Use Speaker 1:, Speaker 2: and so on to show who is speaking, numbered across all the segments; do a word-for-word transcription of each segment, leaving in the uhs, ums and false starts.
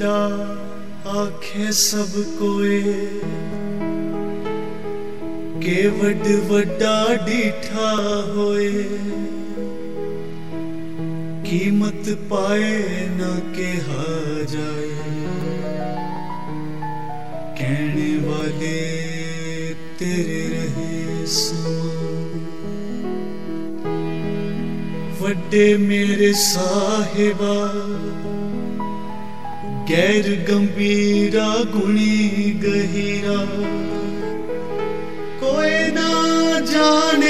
Speaker 1: वड्डा आखे सब कोए के वड वड्डा डिठा होए कीमत पाए ना कहा जाए कहने वाले तेरे रहे समा वड्डे मेरे साहिबा गैर गंभीरा गुणी गहीरा कोई ना जाने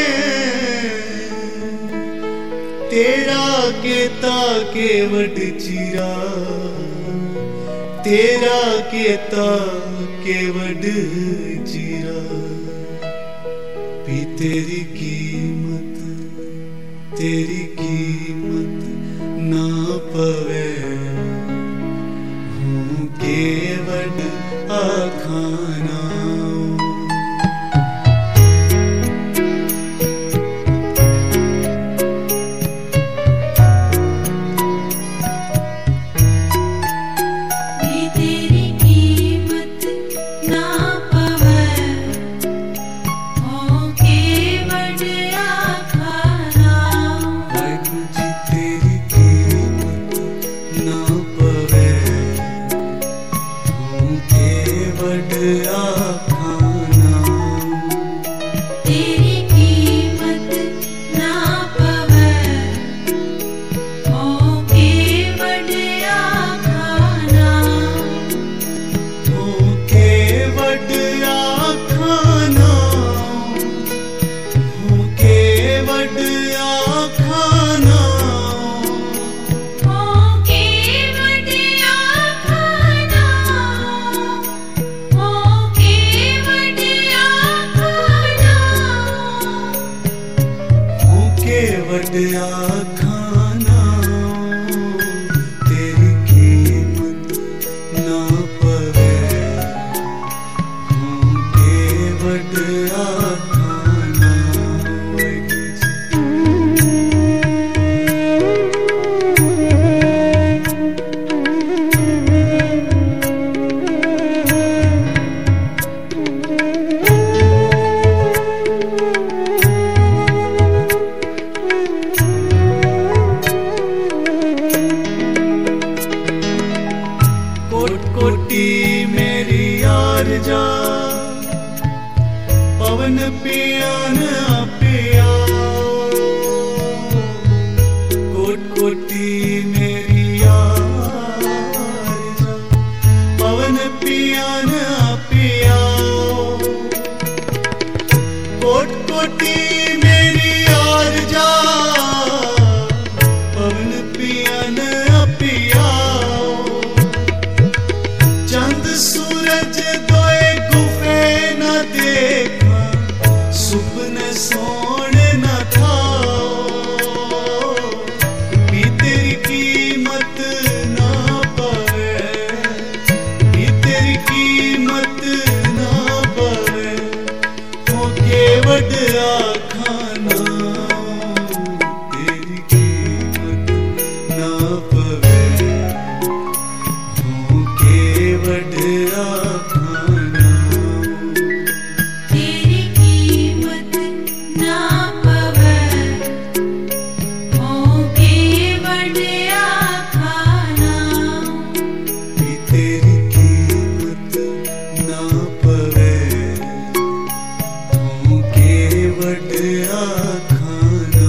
Speaker 1: तेरा केता के वड चीरा तेरा केता के वड चीरा भी तेरी कीमत तेरी कीमत ना पवे हूँ के वड आखाना वड्डा खाना तेरी कीमत ना पवे हूँ के वड्डा खाना कोटी मेरी यार जा पवन पियान पिया कोट कोटी मेरी यार जा पवन पियान पिया कोट कोटी मेरी यार जा पवन पियान पिया चंद सूरज दोए गुफे न देखा सुपने सोने न था भी तेरी कीमत ना पवे भी तेरी कीमत ना पवे हो के वड्डा खाना तेरी कीमत ना पवे वड्डा खाना
Speaker 2: तेरी कीमत ना पवे हो के वड्डा खाना
Speaker 1: भी तेरी कीमत ना पवे हो के वड्डा खाना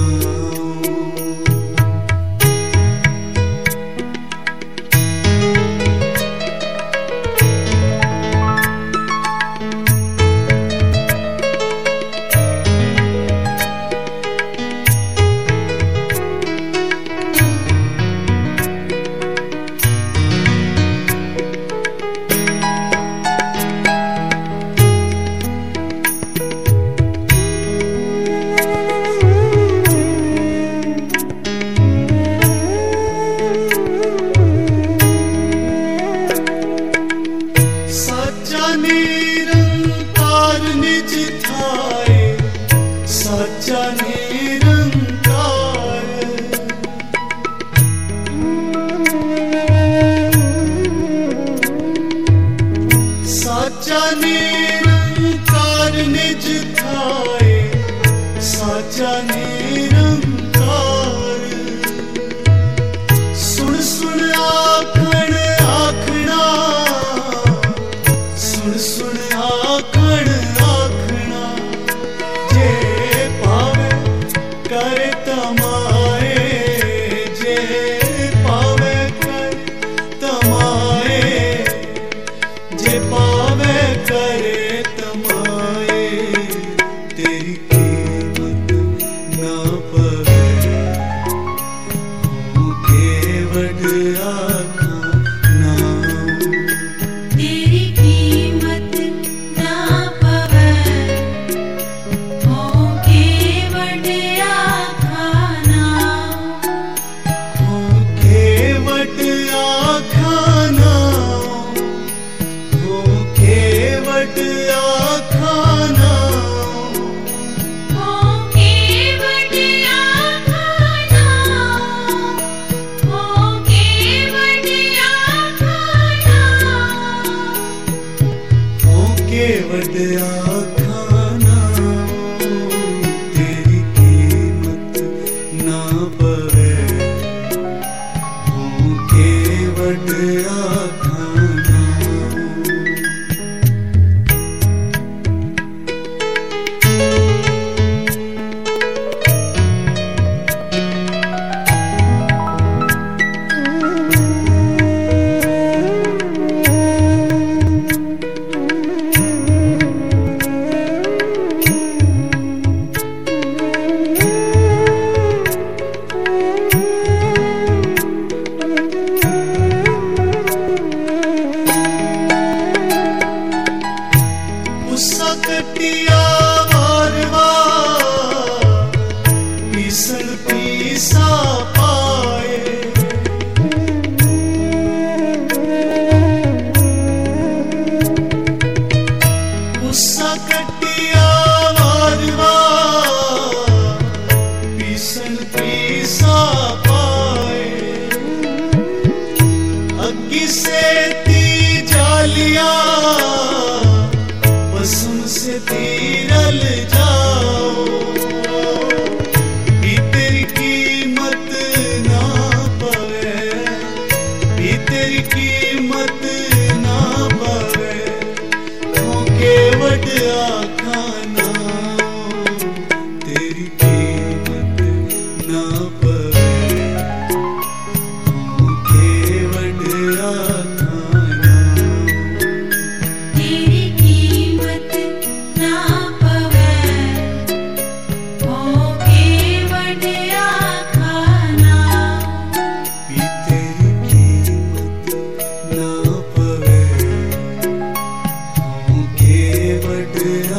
Speaker 1: निरंकार निज थाए साचा निरंकार सुन सुन आखण आखना सुन सुन आखण आखना जे पावे करे तमाए जे पावे करे तमाए जे पावे करे तमाए तेरी कीमत ना पवे हो केवट आखा नाम
Speaker 2: तेरी कीमत ना पवै हो केवट आखा नाम
Speaker 1: हो केवट आखा नाम हो केवट आखा नाम
Speaker 2: हो केवट आखा नाम हो केवट आखा नाम
Speaker 1: हो केवट आखा नाम तेरी कीमत ना पवे हो केवट आखा नाम उसा कटिया वारवा पीसल पीसा पाए उसा कटिया वारवा पीसल पीसा पाए अग्गी से ती जालिया बसुम से तीरल जाओ भी तेरी कीमत ना पवे भी तेरी कीमत ना पवे हो केवट आखा नाम तेरी कीमत ना पवे हो केवट आखा नाम
Speaker 2: तेरी कीमत ना पवै हो केवट आखा नाम
Speaker 1: भी तेरी कीमत ना पवे हो केवट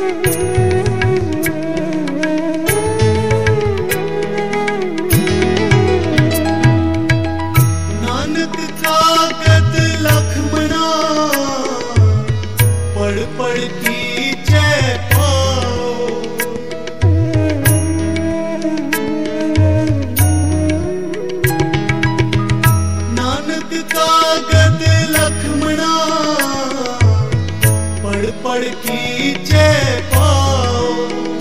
Speaker 1: नानक कागद लखमना पढ़ पढ़ की जय पाओ। नानक कागद लखमना पढ़ पढ़ की जय पाओ।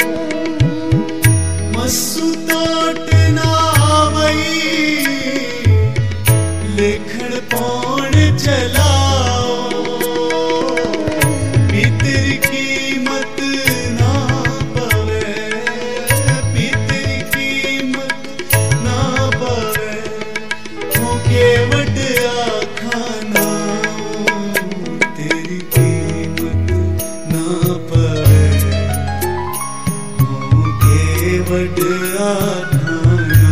Speaker 1: मस्सू तोट ना आवई लेखन पौन चलाओ। भीतर कीमत ना पवे, भीतर कीमत ना पवे। होके वड आखाना तेरी कीमत ना पवे। होके वड आखाना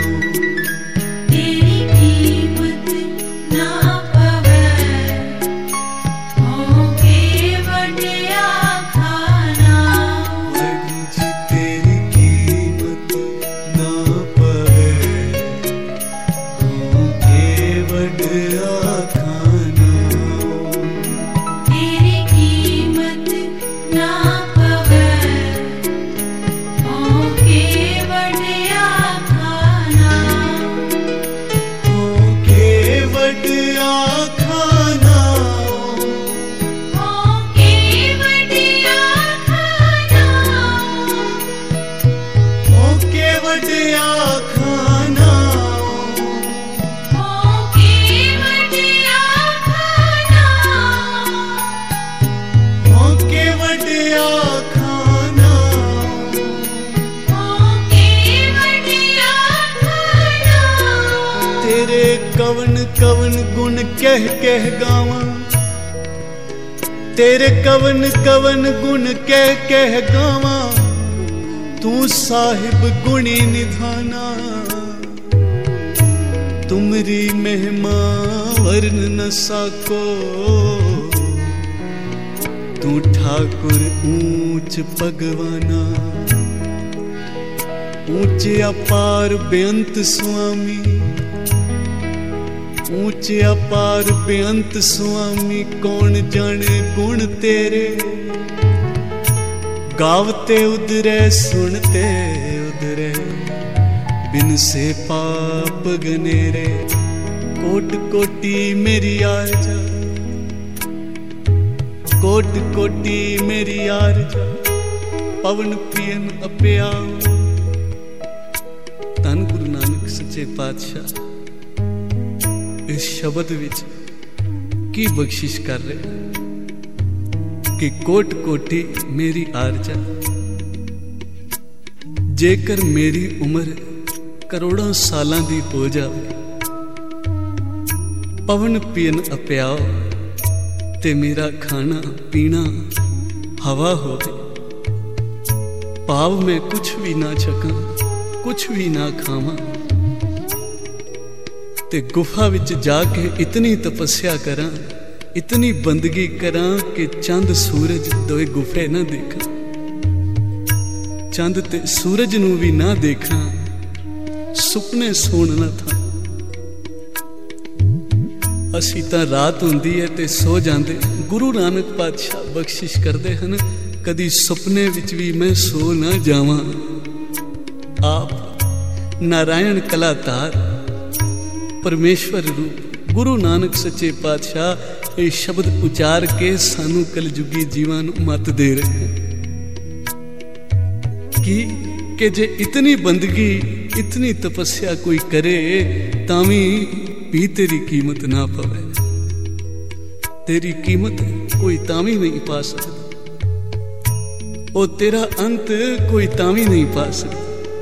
Speaker 2: तेरी कीमत ना पवे। होके वड्या खाना।
Speaker 1: वडज तेरी कीमत ना पवे। होके वड आखाना
Speaker 2: तेरी कीमत ना पवे। होके वड्या खाना।
Speaker 1: होके वड आखाना
Speaker 2: होके वड्या खाना।
Speaker 1: होके वड आखाना
Speaker 2: होके वड्या खाना।
Speaker 1: होके वड आखाना
Speaker 2: होके वड्या खाना।
Speaker 1: तेरे कवन कवन गुण कह कह गावां। तेरे कवन कवन गुण कह कह गावां। तू साहिब गुणी निधाना। तुमरी महिमा वर्ण न साको। तू ठाकुर ऊंच भगवाना। ऊंचे अपार बेअंत स्वामी। ऊंचे अपार बेअंत स्वामी। कौन जाने गुण तेरे। गावते उदरे सुनते उदरे। बिन से पाप गनेरे। कोट कोटि मेरी आरजा। कोट कोटि मेरी आरजा। पवन पियन अप्याओ। धन गुरु नानक सच्चे पातशाह इस शब्द विच की बख्शिश कर रहे कि कोट कोटि मेरी आरजा। जेकर मेरी उम्र करोड़ों सालां दी हो जावे। पवन पियन अप्याओ ते मेरा खाना पीना हवा होवे। भाव में कुछ भी ना छका, कुछ भी ना खावा। ते गुफा विच जाके इतनी तपस्या करा, इतनी बंदगी करा कि चंद सूरज दोए गुफे ना देखा। चंद ते सूरज नू भी ना देखा। सुपने सोना था। असी तां रात हुंदी है ते सो जांदे। गुरु नानक पातशाह बख्शिश करदे हन कदी सुपने विच भी मैं सो ना जावां। आप नारायण कलातार परमेश्वर रूप गुरु नानक सच्चे पातशाह ये शब्द उचार के सानू कलजुगी जीवां नू मत दे रहे हैं कि कि जे इतनी बंदगी इतनी तपस्या कोई करे तावी भी तेरी कीमत ना पावे। तेरी कीमत कोई तावी नहीं पा सकता। ओ तेरा अंत कोई तावी नहीं पा सकता।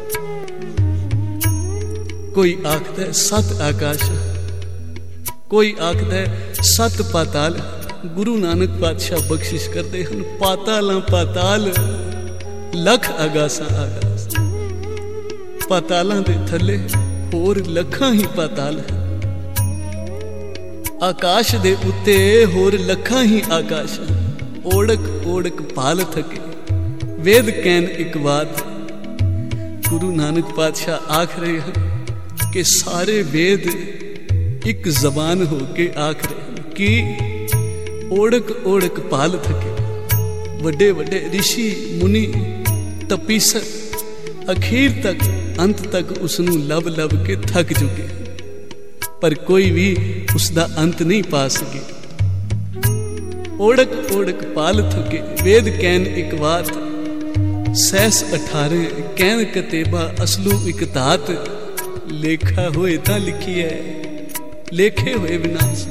Speaker 1: कोई आखदा है सत आकाश, कोई आखदा है सत पाताल। गुरु नानक पातशाह बख्शिश करते हैं पाताला पाताल लख आगासा आगास। पातालां दे थले होर लखां ही पाताल है। आकाश दे उत्ते होर लखां ही आकाश। ओड़क ओड़क पाल थके वेद कैन एक बात। गुरु नानक पातशाह आख रहे हैं कि सारे वेद एक जबान हो के आख रहे हैं कि ओढ़क ओढ़क पाल थके। वड्डे वड्डे ऋषि मुनि तपीसर अखीर तक अंत तक उसनू लब लब के थक चुके, पर कोई भी उसका अंत नहीं पा सके। ओढ़क ओढ़क पाल थके वेद कैन एक बात। सैस अठारे कैन कतेबा असलू एक तात। लेखा होए ता लिखी है लेखे होए विनाश।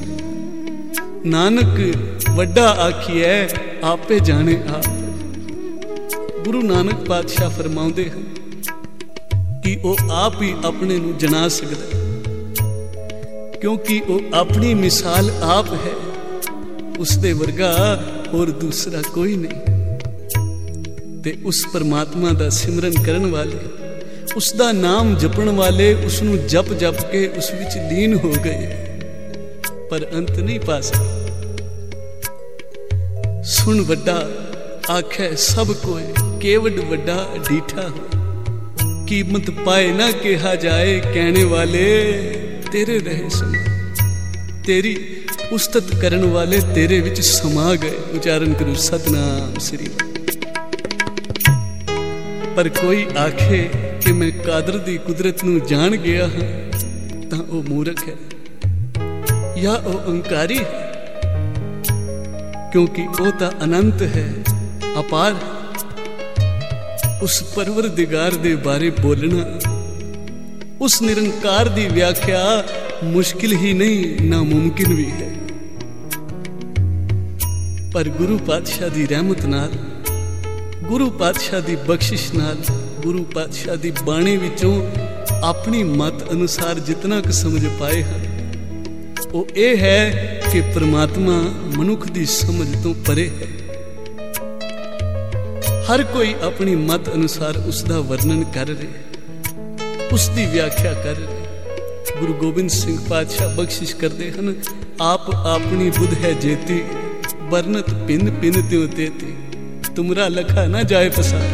Speaker 1: नानक वड्डा आखिए आपे जाने आप। गुरु नानक पातशाह फरमाउंदे हैं कि वो आप ही अपने नू जना सकदा, क्योंकि वो अपनी मिसाल आप है। उसदे वर्गा और दूसरा कोई नहीं। ते उस परमात्मा दा सिमरन करन वाले, उसदा नाम जपण वाले उसनू जप जप के उस विच लीन हो गए, पर अंत नहीं पा सके। सुन वड्डा आखे सब कोई, केवड वड्डा डीठा हो। कीमत पाए ना कहा जाए, कहने वाले तेरे रहे समा। तेरी उस्तत करन वाले तेरे विच समा गए। उच्चारण करो सतनाम श्री। पर कोई आखे कि मैं कादर दी कुदरत नू जान गया हाँ, तां ओ मूर्ख है या ओ अंकारी है, क्योंकि ओ ता अनंत है, अपार है। उस परवरदिगार दे बारे बोलना, उस निरंकार दी व्याख्या मुश्किल ही नहीं नामुमकिन भी है। पर गुरु पातशाह दी रहमत नाल, गुरु पातशाह दी बख्शिश नाल, गुरु पातशाह दी बाणी विचों अपनी मत अनुसार जितना क समझ पाए हैं, वो ये है कि परमात्मा मनुख दी समझ तो परे है। हर कोई अपनी मत अनुसार उसका वर्णन कर रहे, उसकी व्याख्या कर रहे। गुरु गोबिंद सिंह पातशाह बख्शिश करते हैं, आप अपनी बुध है जेती, वर्णत पिन पिन त्यों तेती, तुमरा लखा ना जाए पसार।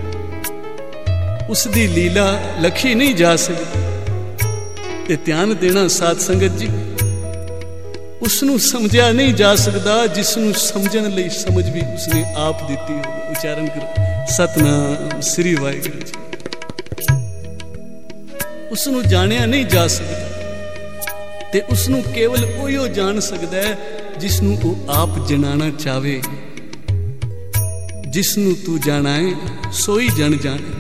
Speaker 1: उसकी लीला लखी नहीं जा सकती। ते ध्यान देना साध संगत जी, उसनू समझा नहीं जा सकता जिसनू समझण लई समझ भी उसने आप दिती हो। उच्चारण करो सतनाम श्री वाहिगुरू जी। उसनू जानिया नहीं जा सकता, ते उसनू केवल उहिओ जान सकता है जिसनू वो आप जनाना चाहे। जिसनू तू जानाए सोई जन जाने।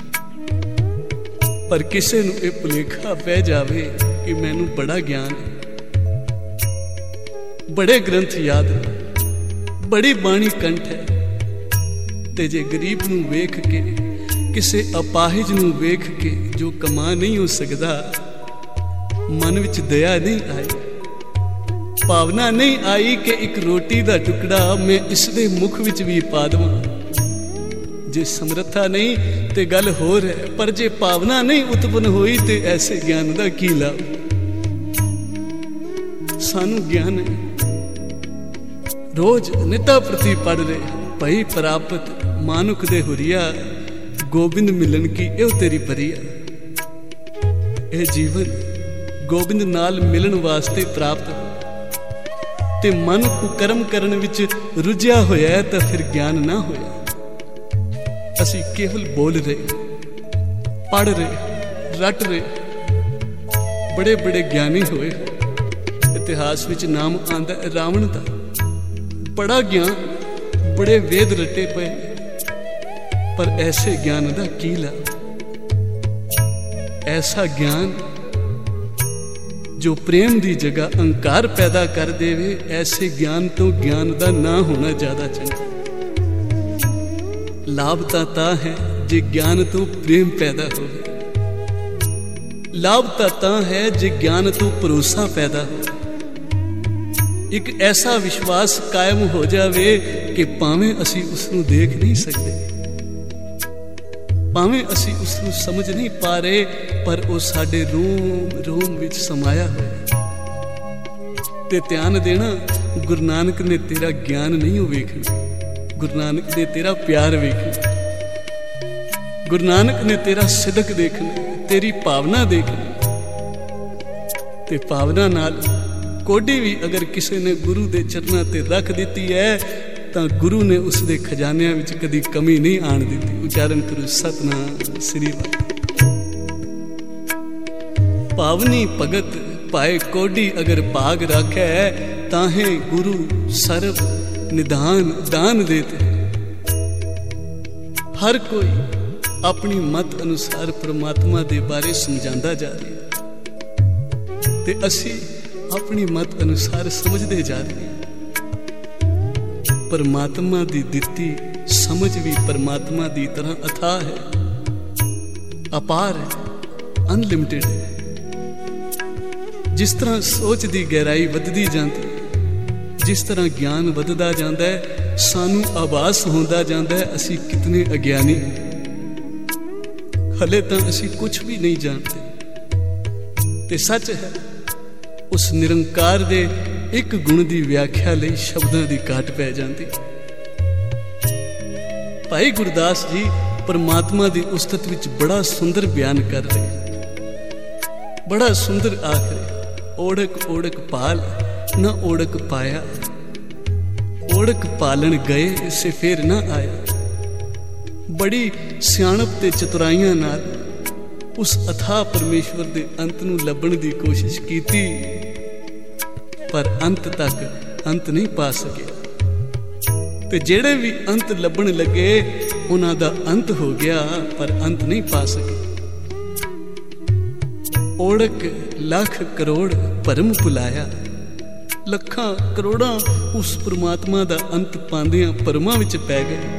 Speaker 1: पर किसे नू ये भुलेखा पै जावे कि मैनू बड़ा ज्ञान है, बड़े ग्रंथ याद है, बड़ी बाणी कंठ है, ते जे गरीब नू वेख के, किसे अपाहिज नू वेख के जो कमा नहीं हो सकता, मन विच दया नहीं आई, भावना नहीं आई कि एक रोटी दा टुकड़ा मैं इसदे मुख विच भी पा देवां। जे समर्था नहीं ते गल होर है, पर जे भावना नहीं उत्पन्न हुई ते ऐसे ज्ञान दा की लाभ। सानू ज्ञान है, रोज निता प्रति पढ़ रहे, भई प्राप्त मानुख दे हुरिया, गोबिंद मिलन की एव तेरी परिया। ए जीवन गोबिंद नाल मिलन वास्ते प्राप्त, ते मन कुकर्म करन विच रुझिया होया है तां फिर ज्ञान ना होया। असी केवल बोल रहे, पढ़ रहे, रट रहे, बड़े बड़े ज्ञानी होए। इतिहास विच नाम आंदा रावण दा, बड़ा ज्ञान, बड़े वेद रटे पे, पर ऐसे ज्ञान दा की लाभ। ऐसा ज्ञान जो प्रेम दी जगह अहंकार पैदा कर देवे, ऐसे ज्ञान तो ज्ञान दा ना होना ज्यादा चंगा। लाभ ता है जे ज्ञान तो प्रेम पैदा हो, लाभ ता है जे ज्ञान तो भरोसा पैदा हो। एक ऐसा विश्वास कायम हो जावे कि भावें असी उसनू देख नहीं सकते, भावें असी उसनू समझ नहीं पा रहे, पर वो साडे रोम रोम विच समाया होया। ते ध्यान देना, गुरु नानक ने तेरा ज्ञान नहीं वेखना, गुरु नानक ने तेरा प्यार वेखना। गुरु नानक ने तेरा सिदक देखना, तेरी भावना देखनी। ते भावना नाल कोडी भी अगर किसी ने गुरु दे चरनां ते रख दिती है तां गुरु ने उस दे खजानियां विच कदी कमी नहीं आण दिती। उच्चारण करो सतनाम श्री वाहिगुरू। पावनी भगत पाए कोडी अगर भाग राखै ताहे गुरु सर्व निदान दान देते। हर कोई अपनी मत अनुसार परमात्मा दे बारे समझांदा जा रहा है ते असी अपनी मत अनुसार समझते जा रहे हैं। परमात्मा दी दिती समझ भी परमात्मा दी तरह अथाह है, अपार है, अनलिमिटेड है। जिस तरह सोच दी गहराई वधदी जाती, जिस तरह ज्ञान वधदा जांदा है, सानू आभास होंदा जांदा है असी कितने अज्ञानी, हले तां असी कुछ भी नहीं जानते। ते सच है उस निरंकार दे एक गुण दी व्याख्या लई शब्दां दी घाट पै जांदी। भाई गुरदास जी परमात्मा दी उस्तत विच बड़ा सुंदर बयान कर रहे, बड़ा सुंदर आख रहे। ओढ़क ओढ़क पाल न ओढ़क पाया, ओढ़क पालन गए से फिर न आया। बड़ी सियाणप ते चतुराइयां नाल उस अथाह परमेश्वर दे अंत नूं लभण दी कोशिश कीती, पर अंत तक अंत नहीं पा सके। ते जेड़े भी अंत लभण लगे उन्हां दा अंत हो गया, पर अंत नहीं पा सके। ओढ़क लख करोड़ भरम भुलाया, लखां करोड़ां उस परमात्मा दा अंत पांदियां भरमां विच पै गए।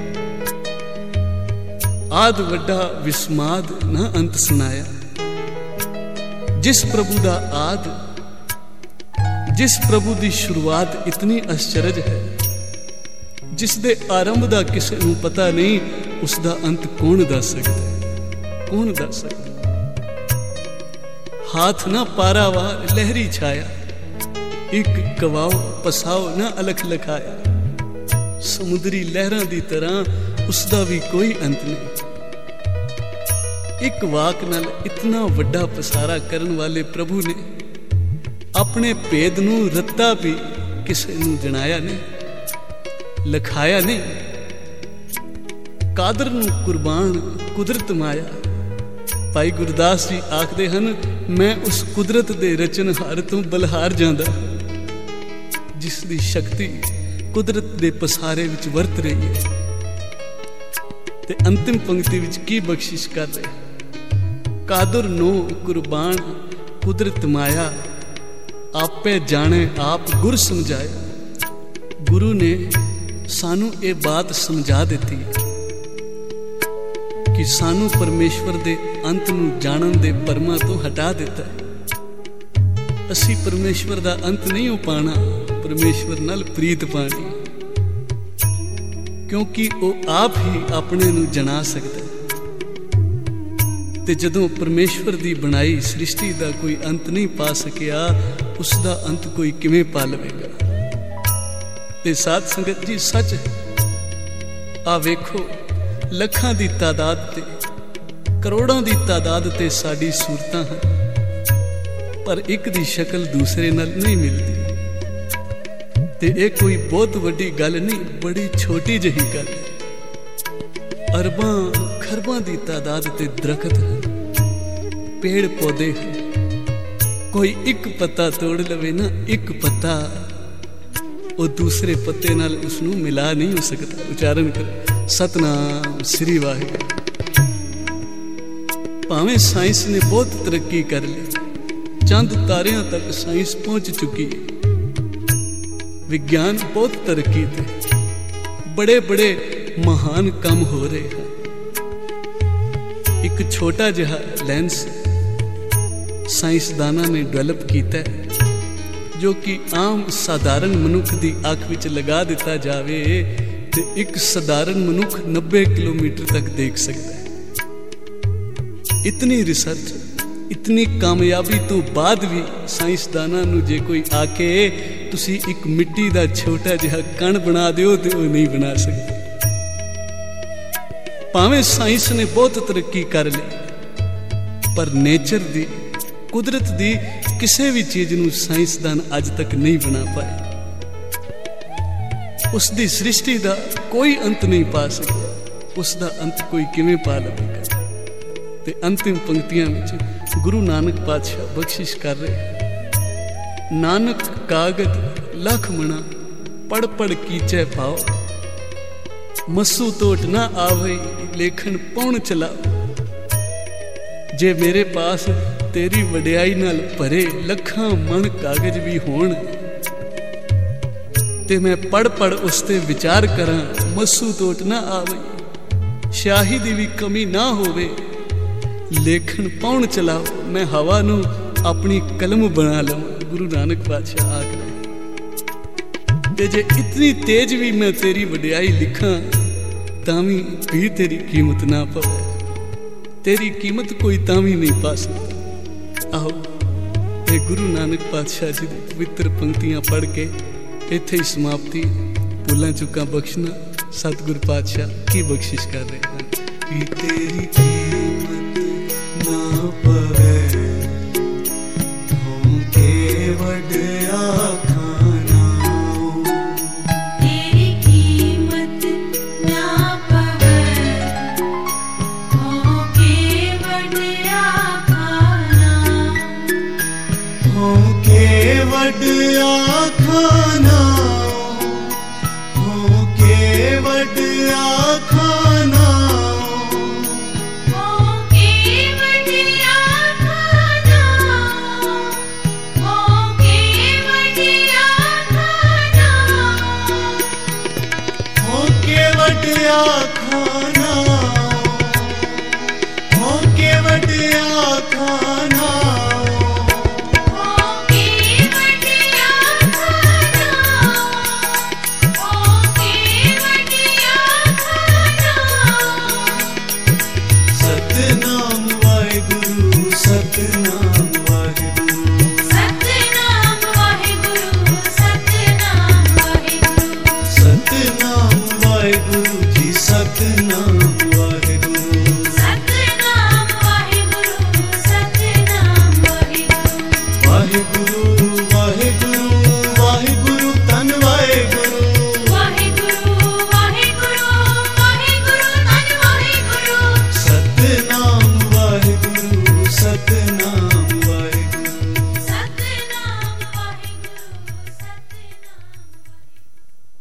Speaker 1: आद वड्डा विस्माद न अंत सुनाया। जिस प्रभु दा आद, जिस प्रभु दी शुरुआत इतनी आश्चर्य है, जिस दे आरंभ दा किसे नूं पता नहीं, उस दा अंत कौन दस सकदा? कौन दस सकदा? हाथ ना पारावार लहरी छाया, एक कवाओ पसाओ ना अलख लखाया। समुद्री लहरां दी तरह उसदा भी कोई अंत नहीं। एक वाक नाल इतना वड्डा पसारा करन वाले प्रभु ने अपने भेद नूं रत्ता भी किसे नूं जणाया नहीं, लखाया नहीं। कादर नूं कुर्बान कुदरत माया। भाई गुरदास जी आखदे हन, मैं उस कुदरत दे रचनहार तो बलहार जांदा, जिस दी शक्ति कुदरत दे पसारे विच वरत रही है। ते अंतिम पंक्ति विच की बख्शिश कर रहे, कादर नो कुर्बान कुदरत माया, आपे जाने आप गुर समझाया। गुरु ने सानू ये बात समझा देती कि सानू परमेश्वर दे अंत नूं जानन दे परमा तो हटा देता है। असी परमेश्वर दा अंत नहीं हो पाना, परमेश्वर नाल प्रीत पानी, क्योंकि वो आप ही अपने नूं जना सकता है। ते जदों परमेश्वर दी बनाई सृष्टि दा कोई अंत नहीं पा सकिया, उसदा अंत कोई किवें पा लवेगा? ते साध संगत जी सच है, आ वेखो लखां दी तादाद ते करोड़ां दी तादाद ते साडी सूरतां हैं, पर एक दी शक्ल दूसरे नाल नहीं मिलती। ते ये कोई बहुत वड्डी गल नहीं, बड़ी छोटी जही गल है। अरबां खरबां दी तादाद ते दरखत हैं, पेड़ पौधे हैं। कोई एक पत्ता तोड़ लवे ना, एक पत्ता वो दूसरे पत्ते नाल उसनूं मिला नहीं हो सकता। उच्चारण कर सतनाम श्री वाहिगुरू। भावें साइंस ने बहुत तरक्की कर ली, चंद तारियां तक साइंस पहुंच चुकी है, विज्ञान बहुत तरक्की थे, बड़े बड़े महान काम हो रहे हैं। एक छोटा जिहा लेंस साइंसदाना ने डेवलप किया है, जो कि आम साधारण मनुख की अख विच लगा दिता जावे ते एक साधारण मनुख नब्बे किलोमीटर तक देख सकता है। इतनी रिसर्च, इतनी कामयाबी तो बाद भी साइंसदाना नूं जे कोई आके तुसी एक मिट्टी दा छोटा जिहा कण बना दिओ ते वो नहीं बना सकते। ਭਾਵੇਂ ਸਾਇੰਸ ਨੇ ਬਹੁਤ ਤਰੱਕੀ ਕਰ ਲਈ, ਪਰ ਨੇਚਰ ਦੀ, ਕੁਦਰਤ ਦੀ ਕਿਸੇ ਵੀ ਚੀਜ਼ ਨੂੰ ਸਾਇੰਸਦਾਨ ਅੱਜ ਤੱਕ ਨਹੀਂ ਬਣਾ ਪਾਏ। ਉਸ ਦੀ ਸ੍ਰਿਸ਼ਟੀ ਦਾ ਕੋਈ ਅੰਤ ਨਹੀਂ ਪਾ ਸਕਿਆ, ਉਸ ਦਾ ਅੰਤ ਕੋਈ ਕਿਵੇਂ ਪਾ ਲਵੇਗਾ। ਤੇ ਅੰਤਿਮ ਪੰਕਤੀਆਂ ਵਿੱਚ ਗੁਰੂ ਨਾਨਕ ਪਾਤਸ਼ਾਹ ਬਖਸ਼ਿਸ਼ ਕਰ ਰਹੇ, ਨਾਨਕ ਕਾਗਦ ਲਖ ਮਣਾ ਪੜ ਪੜ ਕੀਚੈ ਪਾਓ, ਮਸੂ ਟੋਟ ਨਾ ਆਵੇ ਲੇਖਣ ਪਉਣ ਚਲਾਓ। ਜੇ ਮੇਰੇ ਪਾਸ ਤੇਰੀ ਵਡਿਆਈ ਨਾਲ ਭਰੇ ਲੱਖਾਂ ਮਣ ਕਾਗਜ਼ ਵੀ ਹੋਣ, ਤੇ ਮੈਂ ਪੜ ਪੜ ਉਸ ਤੇ ਵਿਚਾਰ ਕਰਾਂ, ਮਸੂ ਟੋਟ ਨਾ ਆਵੇ, ਸ਼ਾਹੀ ਦੀ ਵੀ ਕਮੀ ਨਾ ਹੋਵੇ, ਲੇਖਣ ਪਉਣ ਚਲਾਓ। ਮੈਂ ਹਵਾ ਨੂੰ ਆਪਣੀ ਕਲਮ ਬਣਾ ਲਵਾਂ, ਗੁਰੂ ਨਾਨਕ ਪਾਤਸ਼ਾਹ ਆਖ ਰਹੇ। ਤੇ ਜੇ ਇਤਨੀ ਤੇਜ ਵੀ ਮੈਂ ਤੇਰੀ ਵਡਿਆਈ ਲਿਖਾਂ, ਤਾਂ ਵੀ ਵੀ ਤੇਰੀ ਕੀਮਤ ਨਾ ਪਵੇ, ਤੇਰੀ ਕੀਮਤ ਕੋਈ ਤਾਂ ਵੀ ਨਹੀਂ ਪਾ ਸਕਦਾ। ਆਓ ਇਹ ਗੁਰੂ ਨਾਨਕ ਪਾਤਸ਼ਾਹ ਜੀ ਦੀ ਪਵਿੱਤਰ ਪੰਕਤੀਆਂ ਪੜ੍ਹ ਕੇ ਇੱਥੇ ਹੀ ਸਮਾਪਤੀ। ਭੁੱਲਾਂ ਚੁੱਕਾਂ ਬਖਸ਼ਣਾ, ਸਤਿਗੁਰ ਪਾਤਸ਼ਾਹ ਕੀ ਬਖਸ਼ਿਸ਼ ਕਰ ਰਹੇ ਹਨ। ਵੀ ਤੇਰੀ ਕੀਮਤ ਨਾ ਪਵੇ, ਤੂੰ ਕੇ ਵਡਿਆ ਖਾਨਾ,
Speaker 2: ਤੇਰੀ ਕੀਮਤ ਨਾ ਪਵੇ, ਤੂੰ ਕੇ ਵਡਿਆ ਖਾਨਾ,
Speaker 1: ਤੂੰ ਕੇ ਵਡਿਆ ਖਾਨਾ, ਤੂੰ ਕੇ ਵਡਿਆ ਖਾਨਾ,
Speaker 2: ਤੂੰ ਕੇ ਵਡਿਆ ਖਾਨਾ, ਤੂੰ ਕੇ ਵਡਿਆ ਖਾਨਾ,
Speaker 1: ਹੋ ਕੇ ਵਡਿਆ ਖਾਨਾ, ਹੋ ਕੇ ਵਡਿਆ ਖਾਨਾ,
Speaker 2: ਤੂੰ ਕੇ ਵਡਿਆ ਖਾਨਾ, ਤੂੰ ਕੇ ਵਡਿਆ ਖਾਨਾ।
Speaker 1: ਸਤਿਨਾਮ ਵਾਹਿਗੁਰੂ, ਸਤਿਨਾਮ ਵਾਹਿਗੁਰੂ,
Speaker 2: ਸਤਿਨਾਮ ਵਾਹਿਗੁਰੂ, ਸਤਿਨਾਮ ਵਾਹਿਗੁਰੂ,
Speaker 1: ਸਤਿਨਾਮ ਵਾਹਿਗੁਰੂ ਜੀ, ਸਤਿਨਾਮ